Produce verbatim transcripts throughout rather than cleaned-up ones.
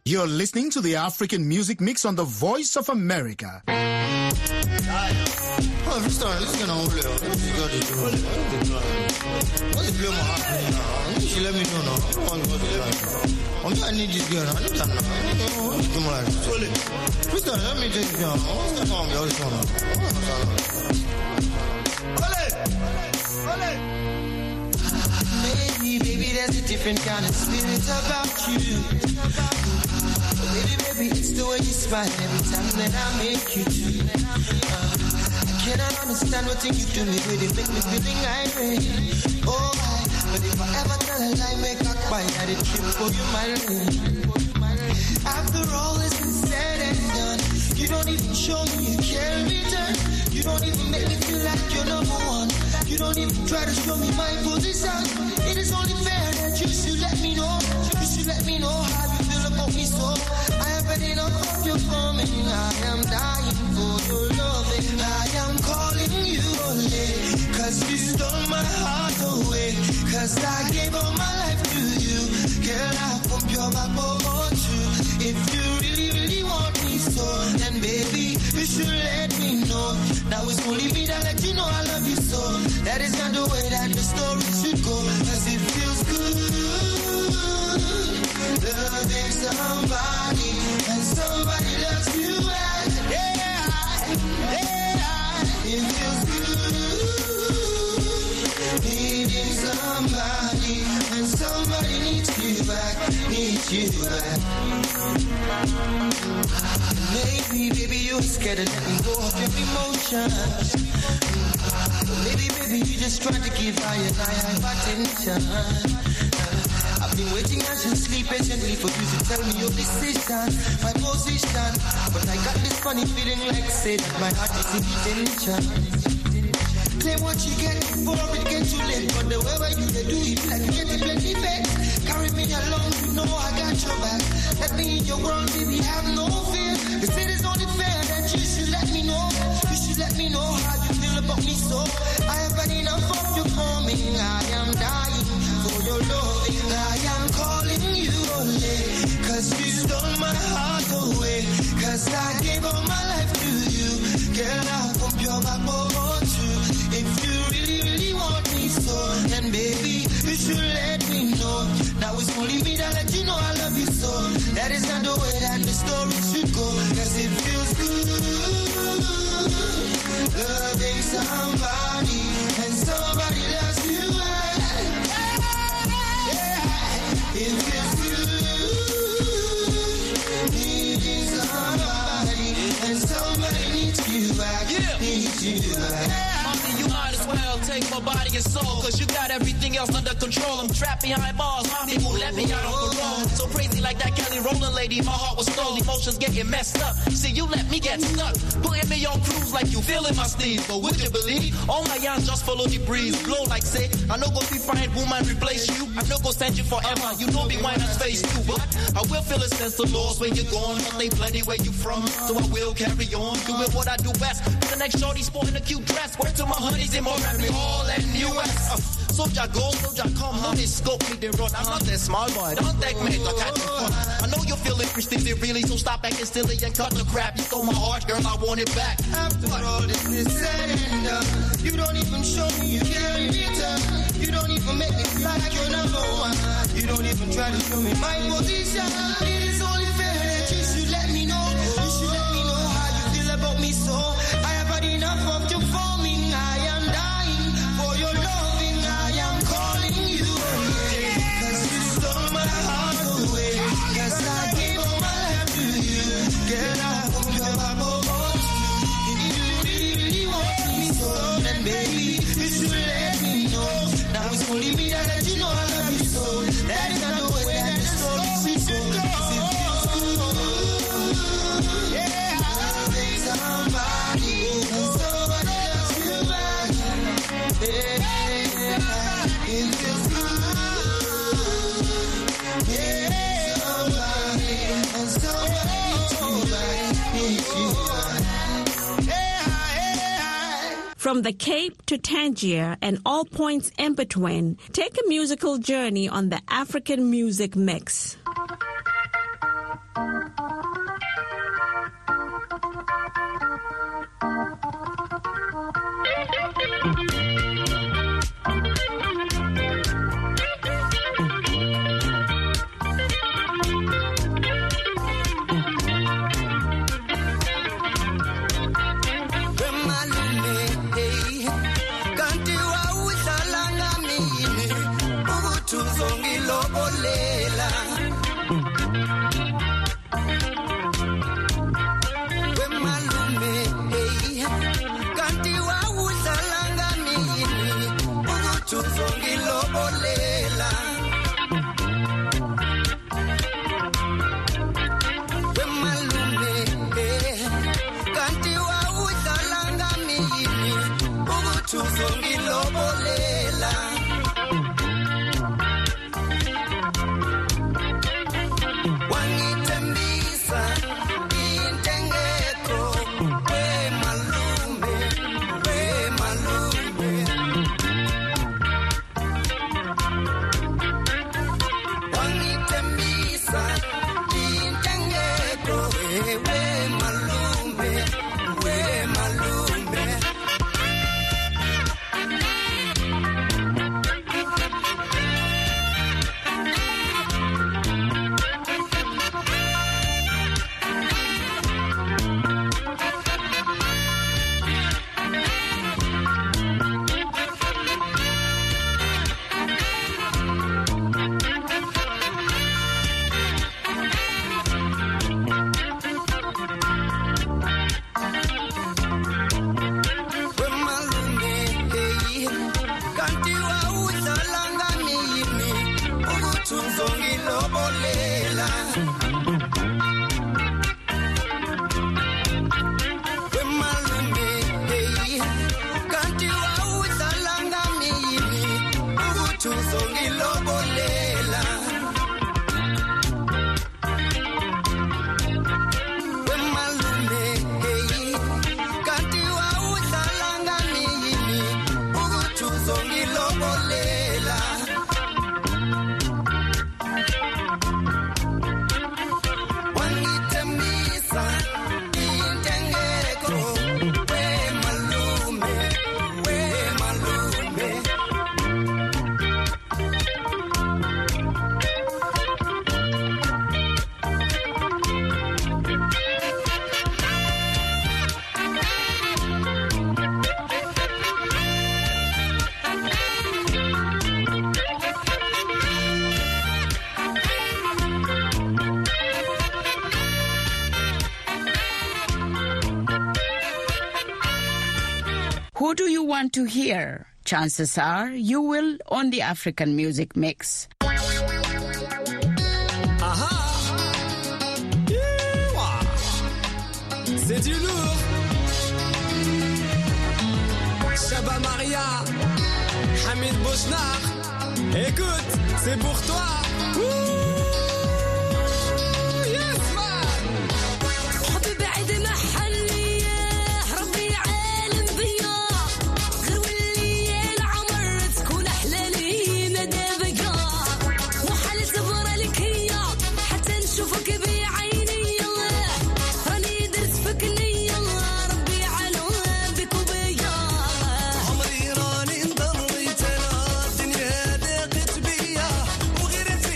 You're listening to the African Music Mix on the Voice of America. Oh, if you start listening on Blue, what you got to do? What's the blue my heart? You should let me know now. I don't want to go to the I'm I need this girl. I need that now. I need to do my life. First time, let me take it down. What's that on me all this one now? Maybe, baby, there's a different kind of spirit about you. Baby, baby, it's the way you smile every time that I make you do. Uh, I cannot understand what you do me with it, make me feeling irate. Oh, I, but if I ever tell a lie, make a quiet, I did trip for you, my lady. After all is said and done, you don't even show me you care in return. You don't even make me feel like you're number one. You don't even try to show me my position. It is only fair that you should let me know. You should let me know how you feel about me, so I have had enough of your forming. I am dying for your loving. I am calling you only cause you stole my heart away. Cause I gave all my life to you. Girl, I pump your back over you. If you really, really want me so, then baby, you should let me know. Now it's only me that let you know I love you so. That is not the way that the story should go. Cause it feels good loving somebody and somebody loves you back. Yeah, yeah, it feels good needing somebody and somebody needs you back, needs you back. Maybe, baby, you're scared to let me go of your emotions. Maybe, baby, you just trying to give I and I have attention. I've been waiting anxiously, patiently for you to tell me your decision, my position. But I got this funny feeling like say that my heart is in detention. Claim what you get before it gets too late. But the way where you do it, like you get plenty back. Carry me along, you know I got your back. Let me in your world, baby, have no fear. If it is only fair that you should let me know. You should let me know how you feel about me, so I have had enough of your coming. I am dying for your loving. I am calling you only cause you stole my heart away. Cause I gave all my life to you. Girl, I'll pump your back over too. If you really, really want me so, then baby, you should let me know. Now it's only me that let you know I love you so. That is not the way that the story should go. Cause it feels good loving somebody and somebody loves you. Yeah, it feels good needing somebody and somebody needs you back, yeah. Needs you back. You might as well take my body and soul, cause you got everything else under control. I'm trapped behind bars, mommy won't let me out on parole. So crazy like that Kelly Rowland lady, my heart was stole, emotions getting messed up. See, you let me get stuck, putting me on cruise like you feeling my sleeve. But would you believe, all my yarns just follow the breeze. Blow like say, I know go be fine, woman replace you. I know go send you forever, you know me wine and face too. But I will feel a sense of loss when you're gone, but they plenty where you from. So I will carry on, doing what I do best. The next shorty sporting a cute dress, word to my honeys in Miami Hall and U S Uh, soldier go, soldier come, no this scope me the run. I'm not that small boy, don't take me to catch you fun. I know you feel it, Christine, really, so stop acting silly and cut the crap. You stole my heart, girl, I want it back. After all this is said and done, you don't even show me you care in return. You don't even make me feel like you're number one. You don't even try to show me my position. It is only fair that you should let me know. You should let me know how you feel about me, so I have had enough of your forming. I am dying for your loving. I am calling you away, cause you stole my heart away. Cause I gave all my life to you. Girl, I hope you're my boy. If you really, really want me so, then baby, you should let me know. Now it's only me that let you know I love you so. That is not the way that the story should go. Yeah, loving somebody and somebody loves you back. Yeah, it feels good. Yeah, somebody and somebody needs you back, needs you back. Yeah, yeah. From the Cape to Tangier and all points in between, take a musical journey on the African Music Mix. Who do you want to hear? Chances are you will on the African Music Mix. Aha! C'est du lourd! Chaba Maria, Hamid Bouchnar, écoute, c'est pour toi! Ouh! عمري راني نضريت انا الدنيا ضاقت بيا وغير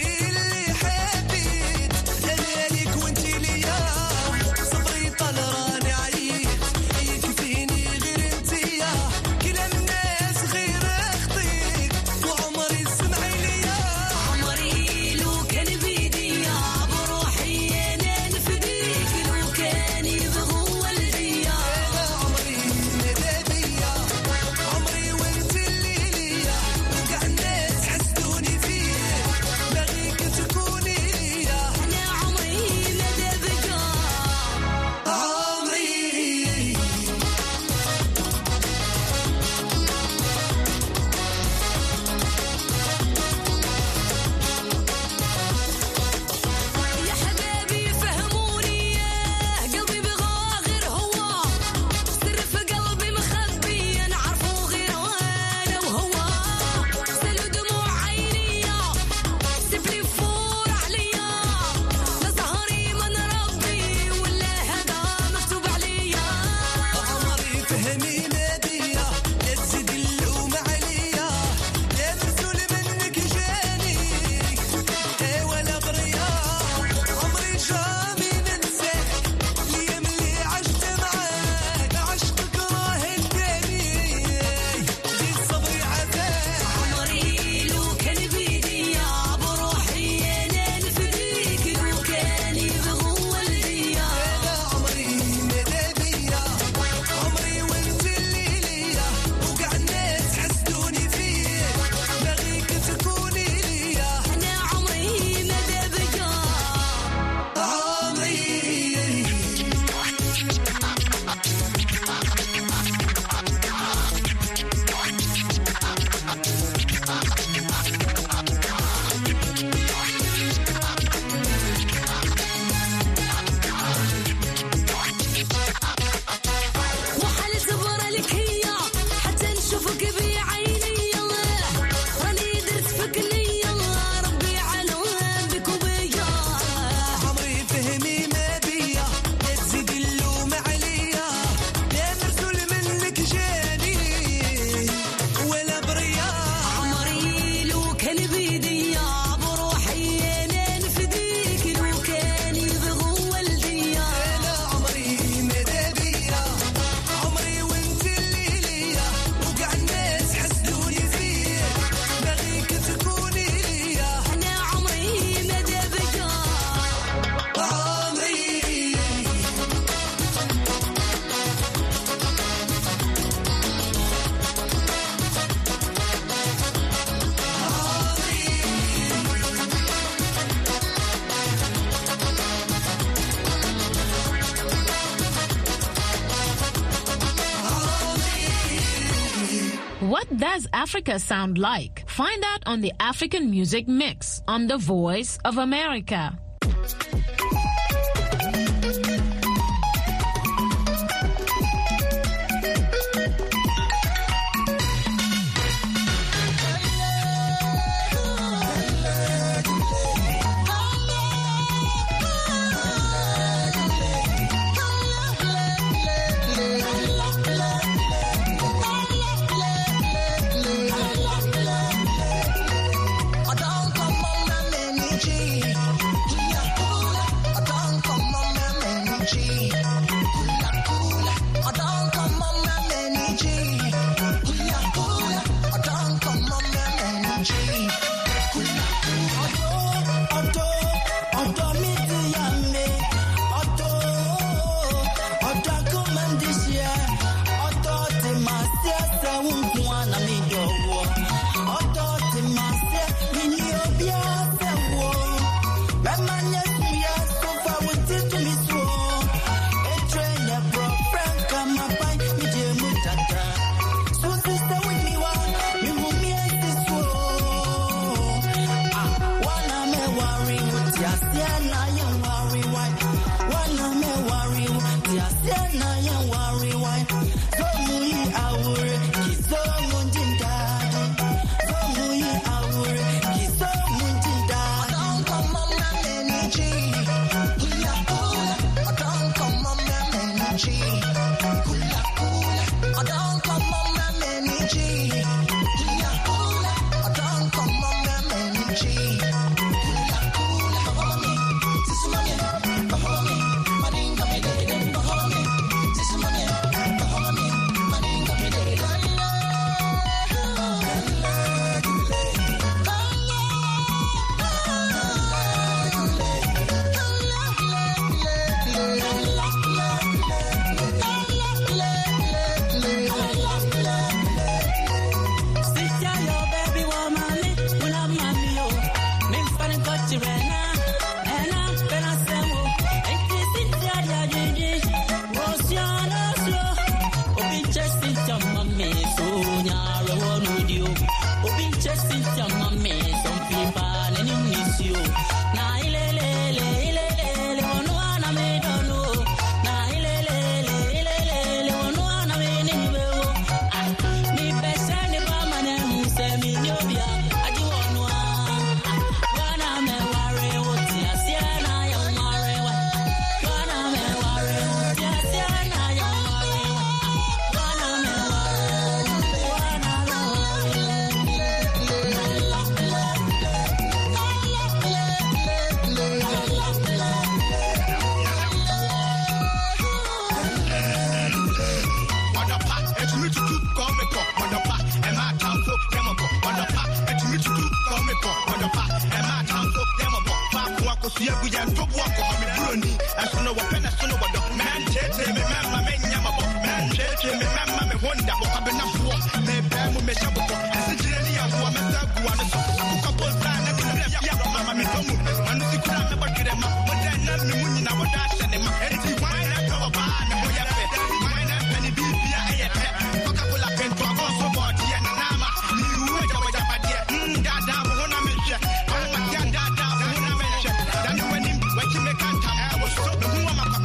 What does Africa sound like? Find out on the African Music Mix on The Voice of America. Who am I?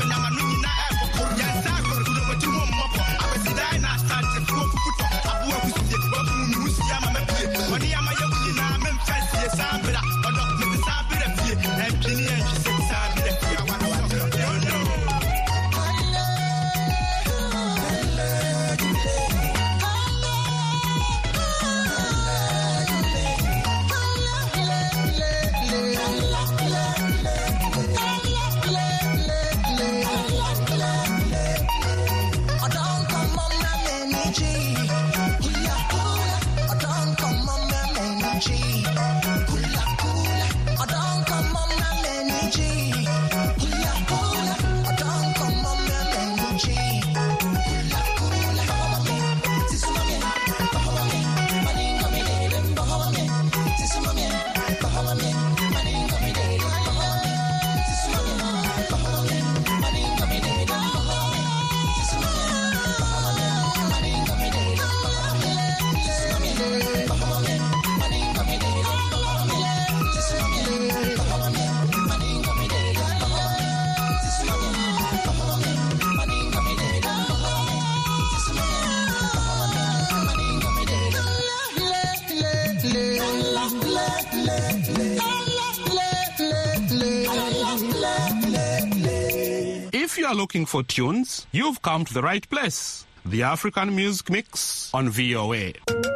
If you are looking for tunes, you've come to the right place. The African Music Mix on V O A.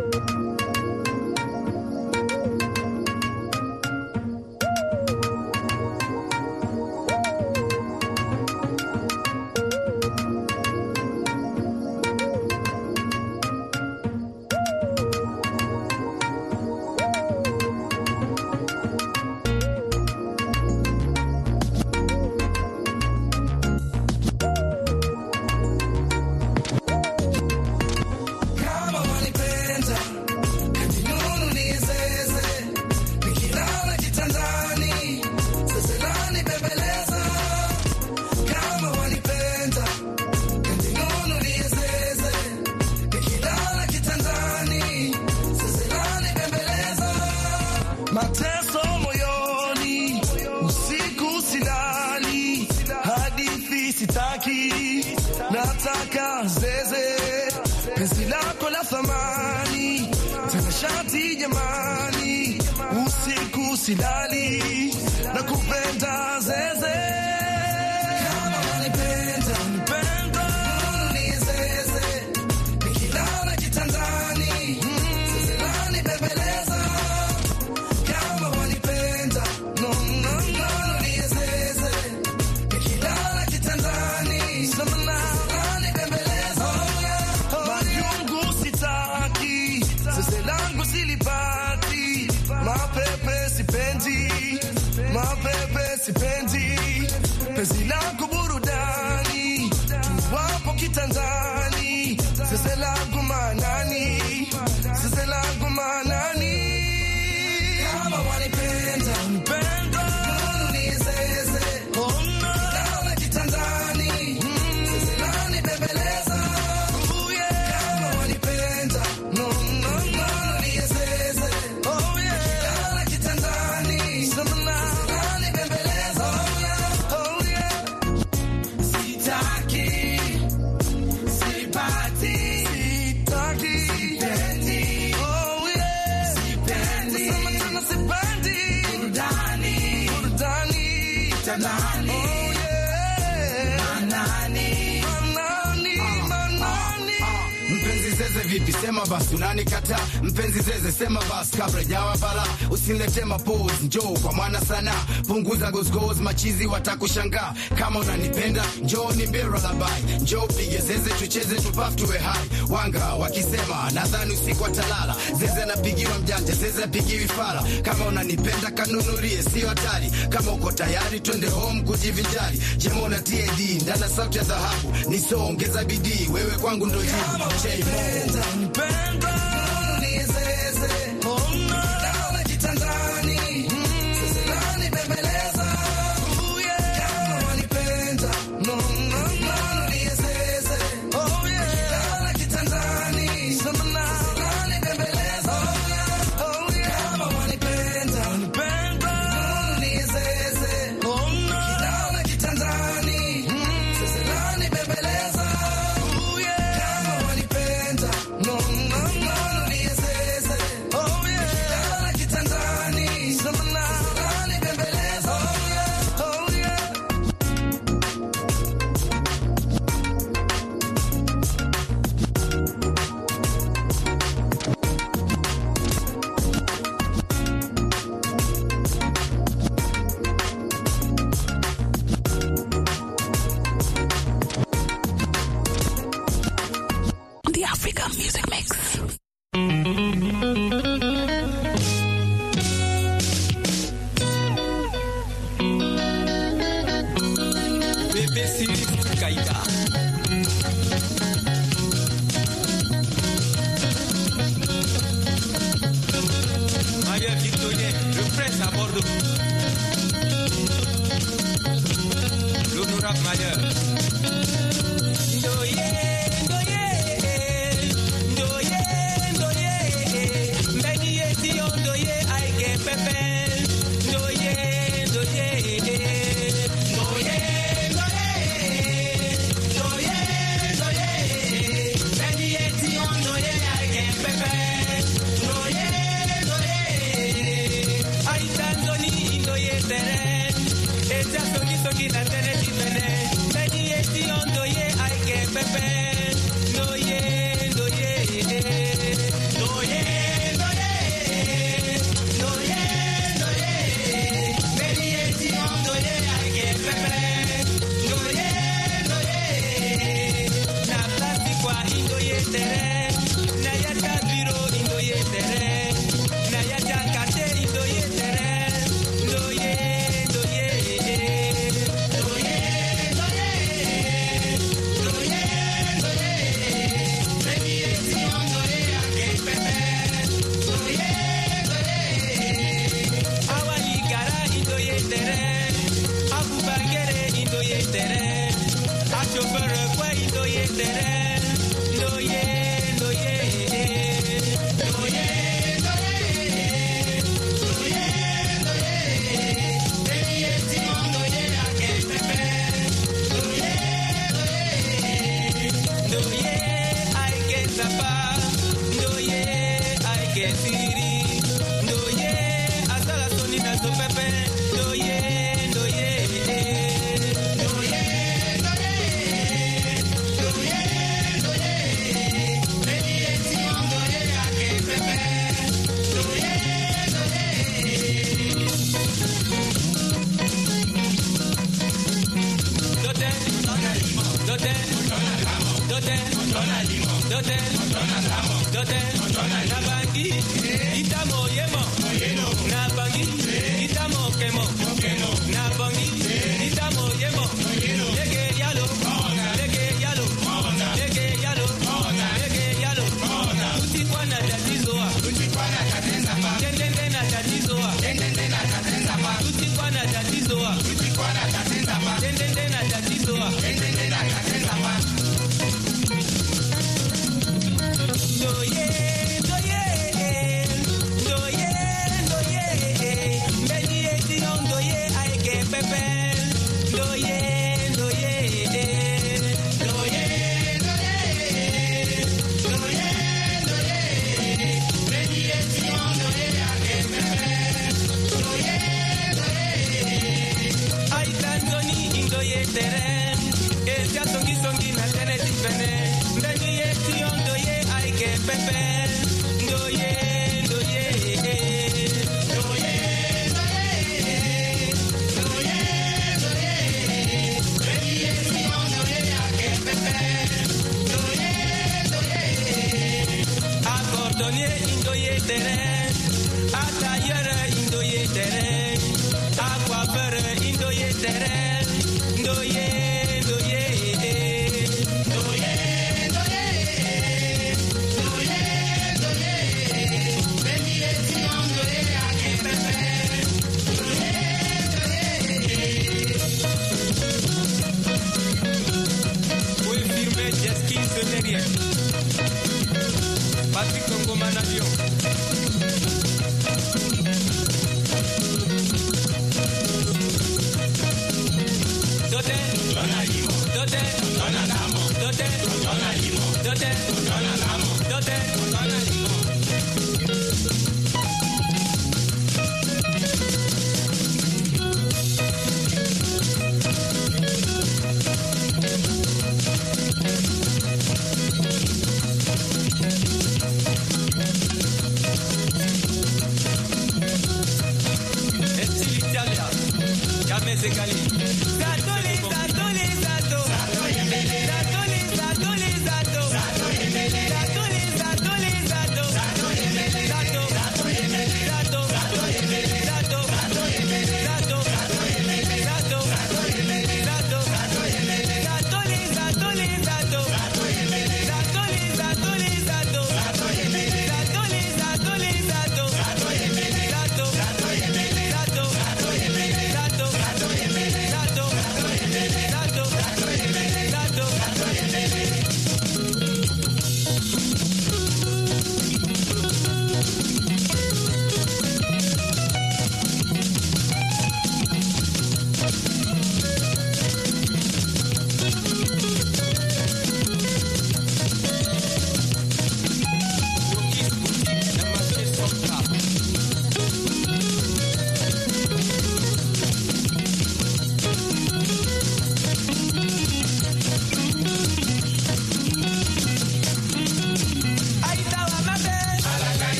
Mateso moyoni, usiku silali, hadithi sitaki, nataka zeze, penzi lako la thamani, tena shati jamani, usiku silali, nakupenda zeze. Kama wanipenda, nipenda, ni zeze, nikilala kitandani, zeze lani bebeleza. Mapepe sipendi, penzi lako burudani, tuwapo kitandani, sese langu manani, sese langu manani. Kama wanipenda, nipenda, ni zeze, oh no, lala kitandani, sese lani bebeleza, oh yeah. Kama wanipenda, no no no, ni zeze, oh yeah, lala kitandani, samana. Manani, oh yeah. Manani, manani, manani. Mpenzi zeze vipi, sema basi unanikataa. Mpenzi zeze sema basi kabla jawa bala. Usinilete mapose, njoo kwa mwana sana. Punguza goes goes, machizi watakushangaa. Kama unanipenda, njoo nimbie lullaby. Njoo pige zeze tucheze tupafu tuwe hai. Wanga wakisema nadhani usiku watalala. Zeze napigiwa mjanja, zeze napigiwi fala. Kama unanipenda kanunulie, sio hatari. Kama uko tayari twende home kujivinjari. Jema una T A D, ndana sauti ya dhahabu. Nisongeza bidii, wewe kwangu ndo jibu. Nipenda, nipenda, ni zeze, oh no, lala kitandani, sese lani bebeleza, oh yeah. Kama wanipenda, no no no, ni zeze, oh yeah, lala kitandani, samana, sese lani bebeleza, oh yeah. Kama wanipenda, nipenda, ni zeze, oh no, lala kitandani, sese lani bebeleza, oh yeah. Kama wanipenda, no no no, ni zeze, oh yeah, lala kitandani, samana, lani bebeleza, oh yeah. The African Music Mix. Bébé Sylvie Kaïta. Maria Victorien, le prince à Bordeaux. L'honorable Mailleur. Ndoye, ndoye, ndoye, ndoye. Mbeni eti on ndoye, aike pepe. Ndoye, ndoye, ndoye, ndoye, ndoye, ndoye. Mbeni eti on ndoye, aike pepe. Ndoye, ndoye. tere. A chauffeur kwa indoye tere. Ndoye, ndoye, ndoye, ndoye, ndoye. Baby, eti ndoye ake pepe. Ndoye, ndoye, ndoye, I get zapa. Ndoye, I get siri. Ndoye, asala soni na so pepe. Ndoye, ndoye, ndoye, ndoye, ndoye, ndoye. Baby, eti ndoye ake pepe. Ndoye, ndoye. Dote, dote, dote, dote, dote, na bangi, itamo yemo, na bangi, itamo kemo, na bangi, itamo yemo, lege yalo, lege yalo, lege yalo, lege yalo, tuti kwana tatizoa, tuti kwana tatenza pa, tendende na tatizoa, tendende na tatenza pa, tuti kwana tatizoa, tuti kwana tatenza pa, tendende na tatizoa, tendende na tatenza pa. Ndoye, ndoye, ndoye, ndoye, mbeni eti ndoye aike pepe. Ndoye, ndoye, ndoye, ndoye, ndoye, ndoye, mbeni eti ndoye aike pepe. Ndoye, ndoye, ai tanzoni ndoye tere. Eti asongi songi na tere tipene. Mbeni eti ndoye aike pepe. Ndoye, ndoye, ndoye, ndoye, ndoye, ndoye. Mbeni eti ndoye aike pepe. Ndoye, ndoye. Acordonnier ndoye tere. Atailleur ndoye tere. Aquafeur ndoye tere. Ndoye, ndoye, ndoye, ndoye, ndoye, ndoye. Baby, eti ndoye ake pepe. Ndoye, ndoye. Oui, firme, jet ski, ce n'est rien. Patrick Congo Manadio. Dote, dote, dote, dote, dote, Estile Italia, jamais égalé. Zatoli, zatoli, zato. Zatoli, zatoli, zatoli, zato. Zatoli, zatoli, zatoli, zato. Zatoli, zato, zatoli, zato. Zatoli, zato, zatoli, zato. Zatoli, zato, zatoli, zato. Zatoli, zatoli, zatoli, zato. Zatoli, zatoli, zatoli, zato. Zatoli, zatoli, zatoli, zato. Zatoli, zato, zatoli, zato.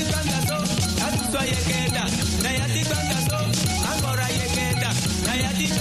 Yeketa, na yati banga so, angora yeketa, na yati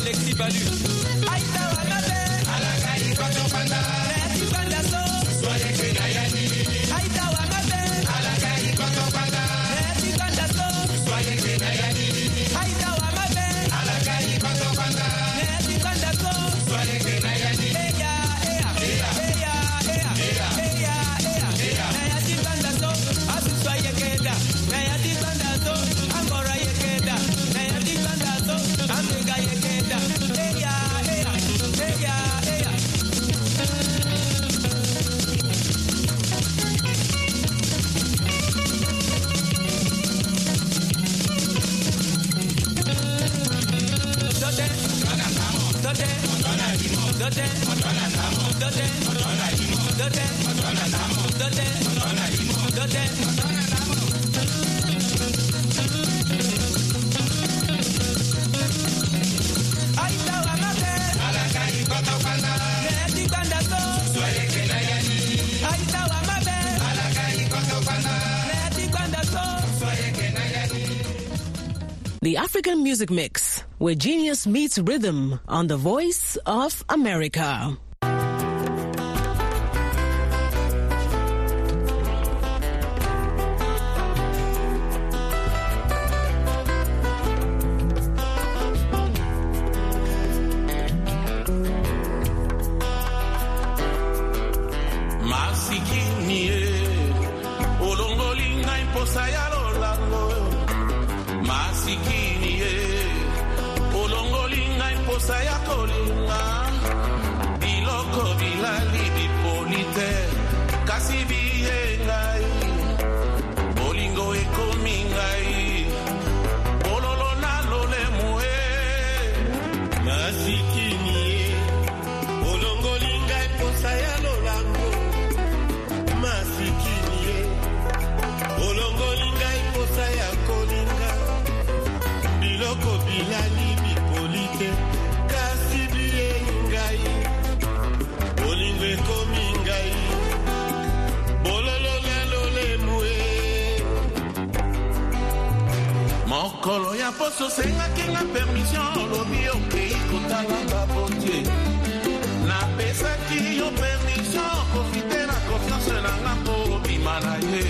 Alexis Balu. Aïta Wamabe, Alakai Kotopanda, Neti Pandaso, Soye Kenayani. Aïta Wamabe, Alakai Kotopanda, Neti Pandaso, Soye Kenayani. Aïta Wamabe, Alakai Kotopanda, Neti Pandaso, Soye Kenayani. Eya, eya, eya, eya, eya, eya, eya, eya, Neti Pandaso, Asu Soye Keda, Neti Pandaso, Angora Yekeda, Neti Pandaso, Amiga Yekeda. Eya, eya, eya, eya. The African Music Mix, where genius meets rhythm on the Voice of America. Kolo ya poso senga kenga permission lobi okay kotala babotie na pesa ki yo permission profiter na confiance na ngapo bimana ye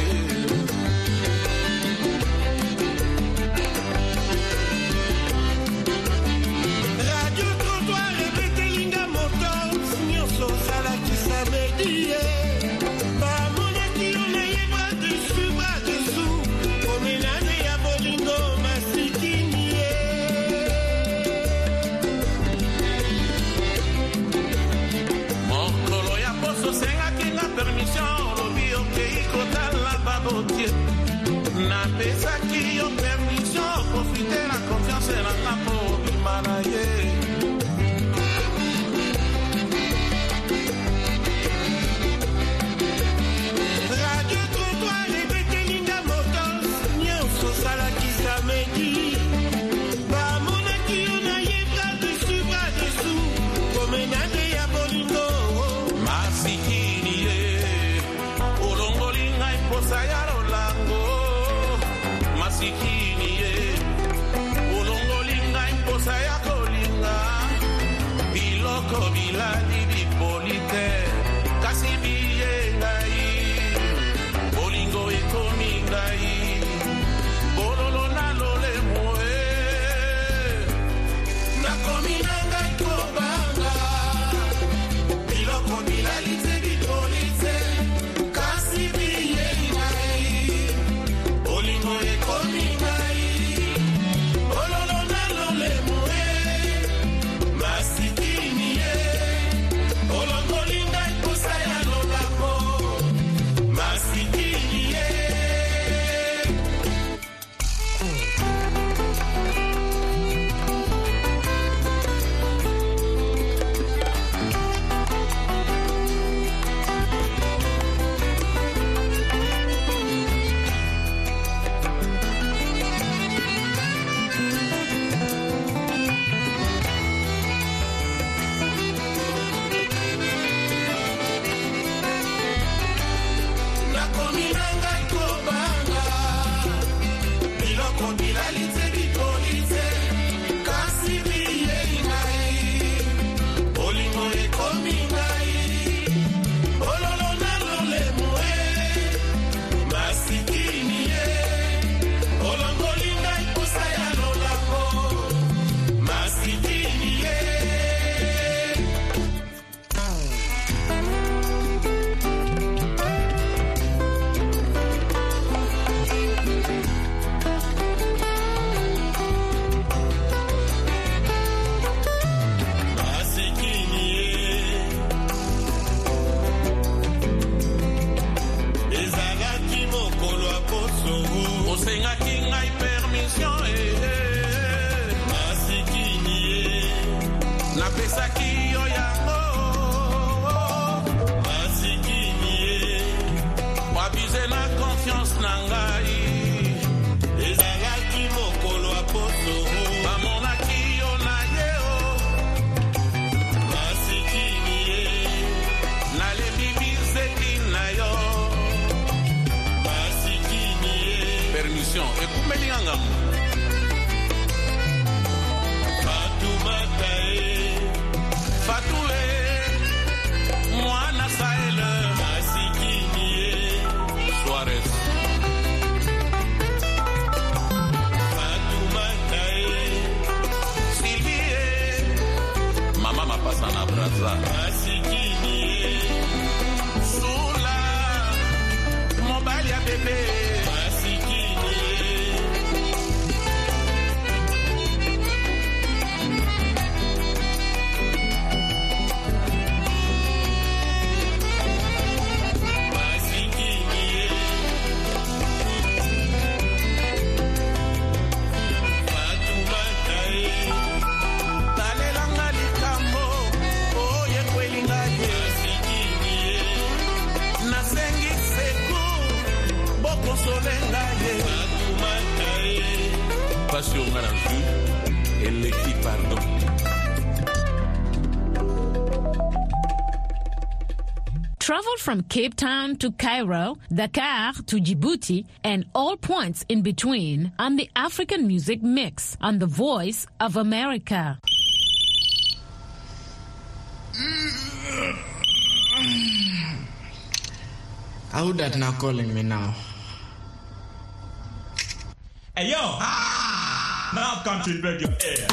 Radio Trottoir répéter linga moto nyoso sala ki samedi ba mona ki on est pas dessus pas dessous promenade ya bolingo na pesa ki yo permission profiter la confiance na ngapo bimana ye Radio Trottoir répéter linga motos nyoso sala ki samedi ba mona ki yo na ye bras dessus bras dessous promenade ya bolingo masikini ye olongolinga iposa ya rolango osengaki ngai permission masikini napesaki yo yango masikini wabize na confiance na ngai ezalaki mokolo ya poso bamonaki yo na ye masikini nalembi bizeti na yo masikini permission ekumeli yangamu Fatoumata Fatou mwana Sahel masikini Suarez Fatoumata Sylvie mama mapasa na braza masikini Sula mobali ya bebe masikini Passion Maranzu et l'équipe pardon. Travel from Cape Town to Cairo, Dakar to Djibouti, and all points in between on the African Music Mix on the Voice of America. How that now calling me now? Hey yo! Ah! Now come to invade your air.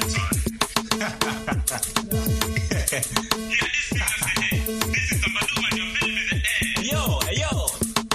Yo, hey yo!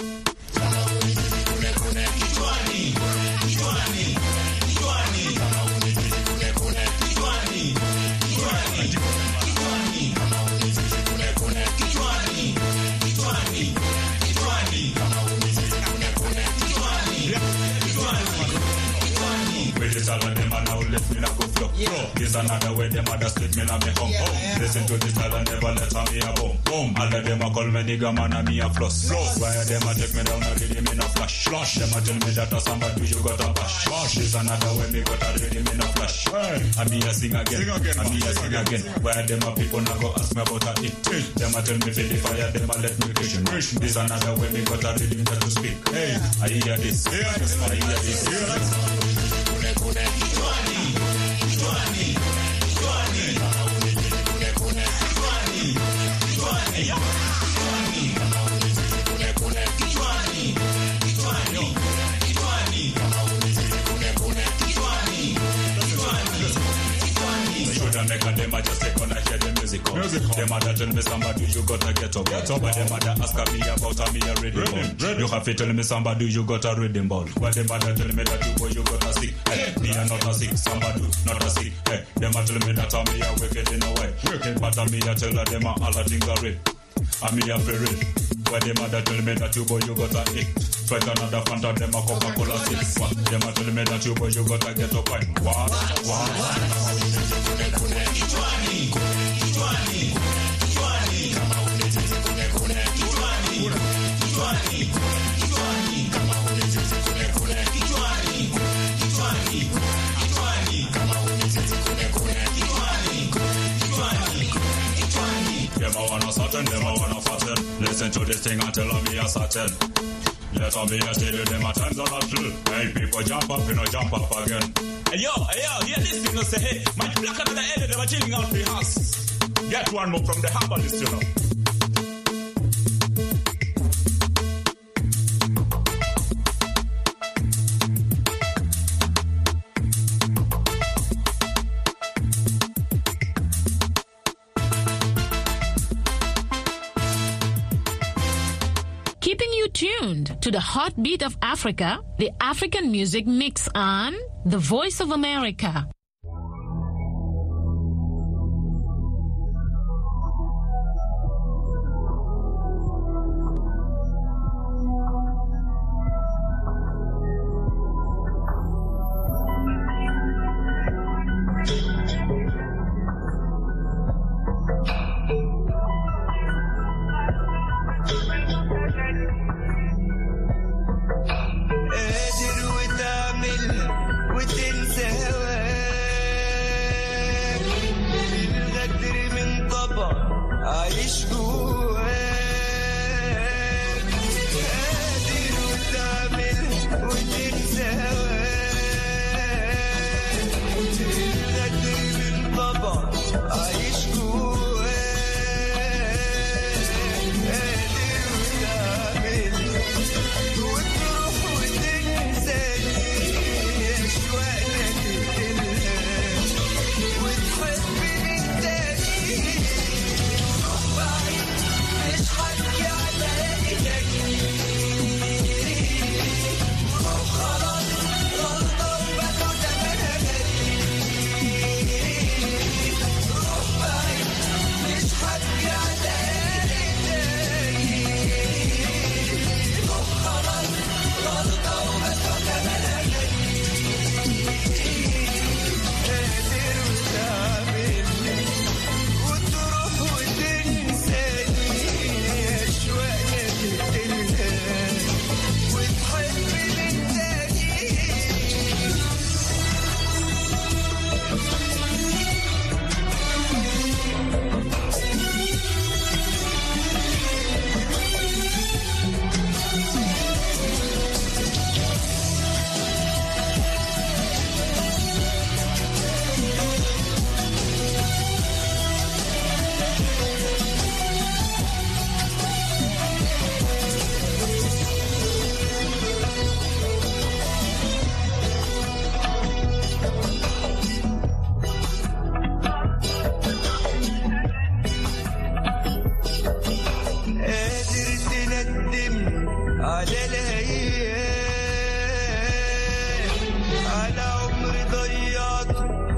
All of them are now left me not go flow. Yeah. This another way them other split me not me home. Yeah, yeah. Listen to this style and never let me a boom. Boom. All of them a call me nigga man and me a floss. Floss. Why them a take me down and ready me not flash. Flash. Them a tell me that a somebody you got a bash. Bash. This another way me got a ready me not flash. Hey. And me a sing again. Sing again. And me a sing again. Why them a people now go ask me about a it. Them a tell me for the fire. Them a let me kitchen. This another way me got a ready me to speak. Hey. I hear this. Hear this. I hear this. Hear this. Make a them a just take on a hear the music. Them a tell me somebody you gotta get up. Get up. But them a ask me about a me a rhythm ball. You have to tell me somebody you got a rhythm ball. But them a tell me that you boy you got a sick. Hey, me a not a sick. Somebody not a sick. Hey, them a tell me that a me a wicked in a way. Wicked, but a me a tell them a all a things are real. A me a free real. But them a tell me that you boy you got a it. Try another Fanta, them a Coca-Cola six. Them a tell me that you boy you gotta get up and what? What? Them a wanna certain, them a wanna fatten. Listen to this thing and tell me a certain. Let me a tell you them a times are not true. Hey, people jump up, you know jump up again. Hey yo, hey yo, hear this thing, you say, hey, my black under the head, they were chilling out the house. Get one more from the herbalist, you know. Keeping you tuned to the heartbeat of Africa, the African Music Mix on The Voice of America.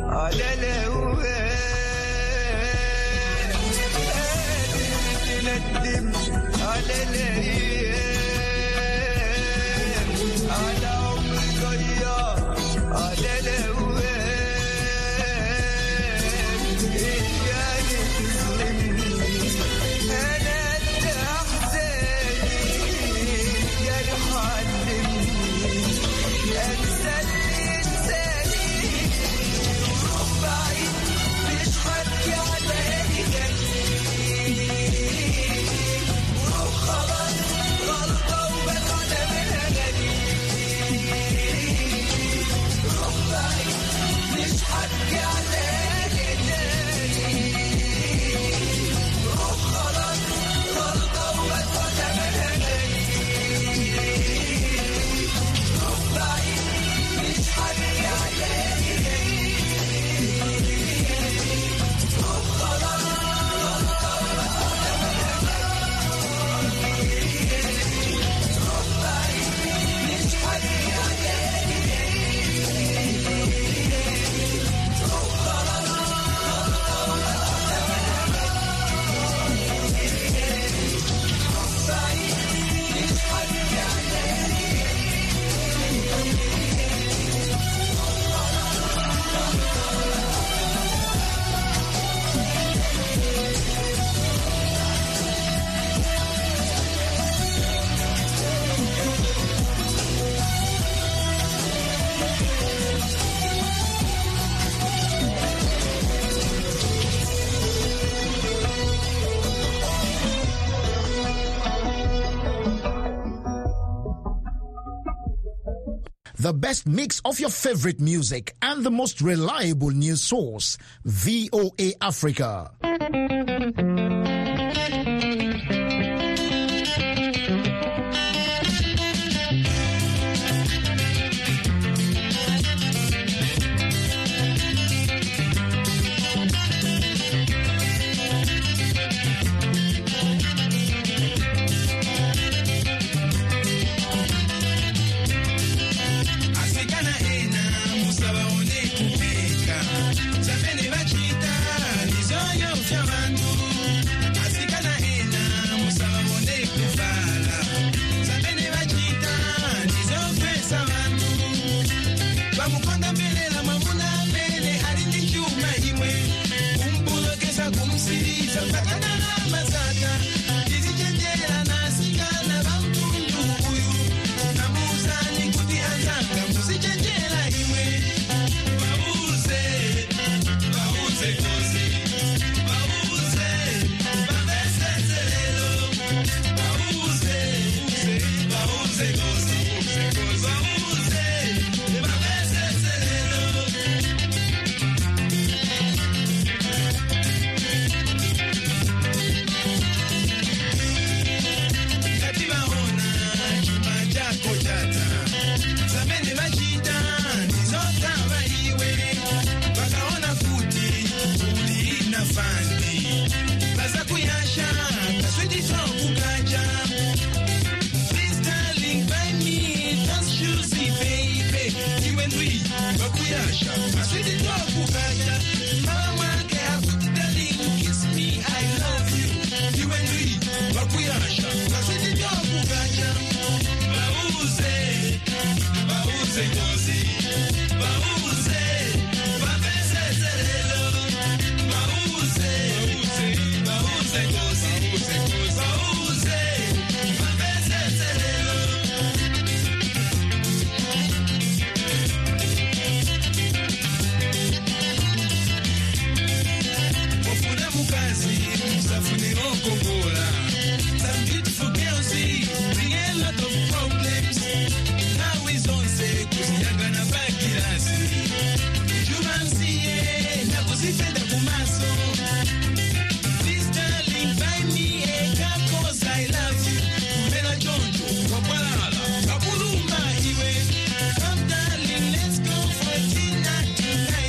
The best mix of your favorite music and the most reliable news source, V O A Africa.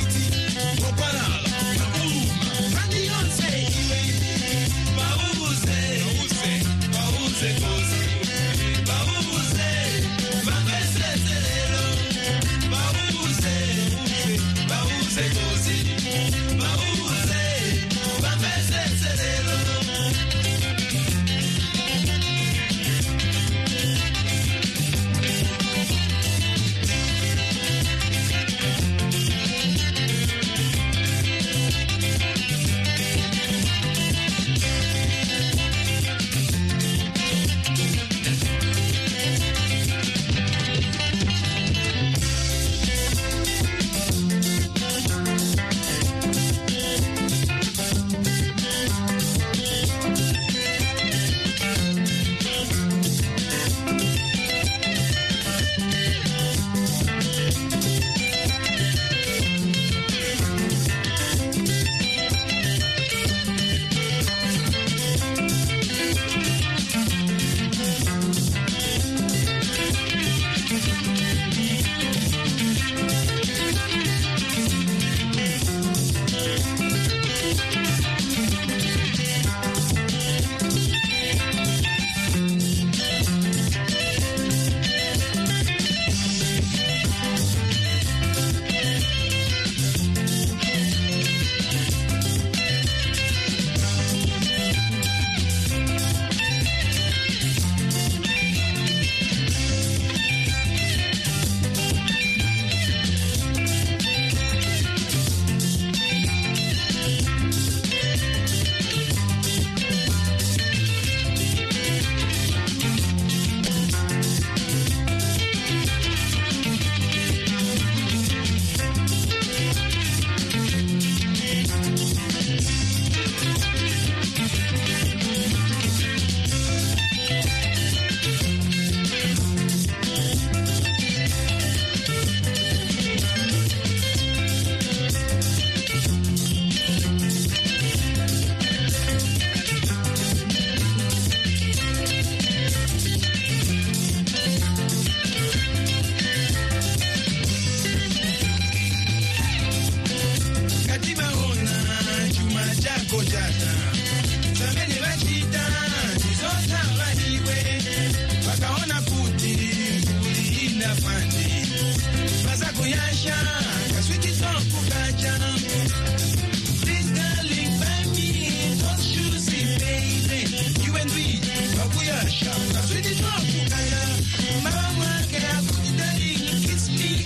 Bauze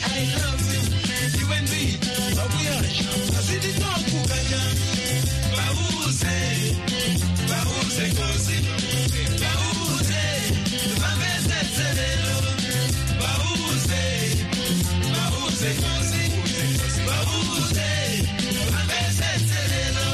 I love you. You and me, Babuyash. I see the dog Kukanya. Bauze, Bauze Kosi. Bauze, Bameze Serelo. Bauze, Bauze Kosi. Bauze, Bameze Serelo.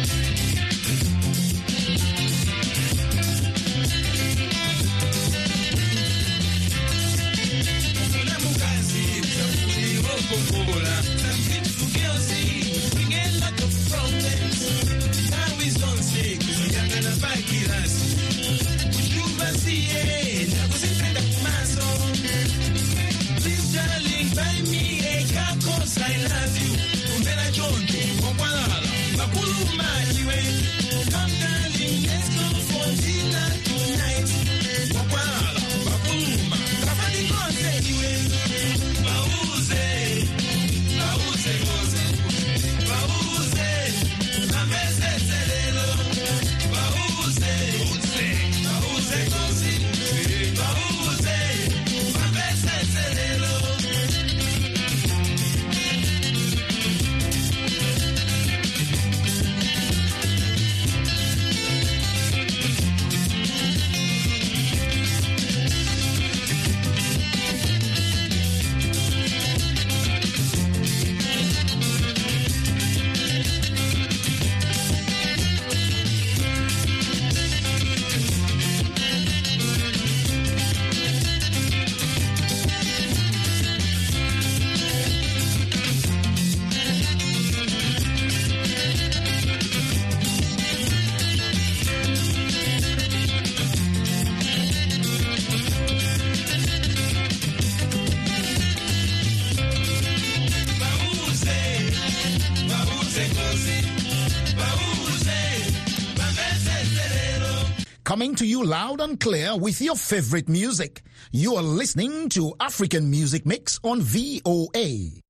Coming to you loud and clear with your favorite music. You are listening to African Music Mix on V O A.